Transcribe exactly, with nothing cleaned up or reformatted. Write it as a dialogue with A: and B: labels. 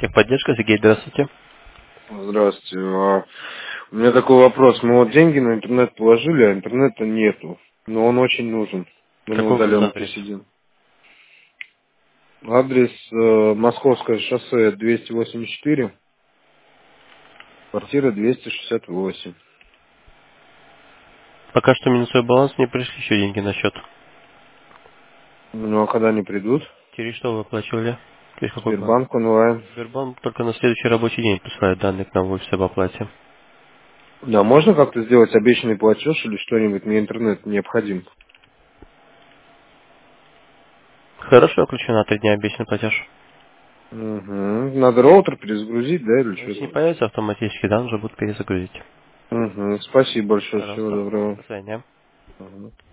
A: Техподдержка, Сергей, здравствуйте.
B: Здравствуйте. А, У меня такой вопрос. Мы вот деньги на интернет положили, а интернета нету. Но он очень нужен. Мы на
A: Какой у вас
B: удаленке
A: адрес?
B: сидим. Адрес э, Московское шоссе двести восемьдесят четыре, квартира двести шестьдесят восемь.
A: Пока что минусовой баланс, не пришли еще деньги на счет.
B: Ну а когда они придут?
A: Через что вы оплачивали? Через какой банк?
B: Сбербанк онлайн.
A: Сбербанк только на следующий рабочий день присылает данные к нам в офис об оплате.
B: Да, можно как-то сделать обещанный платеж или что-нибудь? Мне интернет необходим.
A: Хорошо, включу на три дня обещанный платеж.
B: Угу. Надо роутер перезагрузить, да, или
A: Но если не
B: что-то?
A: появится автоматически, да, нужно будет перезагрузить.
B: Угу. Спасибо большое. Всего
A: Пожалуйста.
B: доброго.
A: До свидания.
B: Мгм.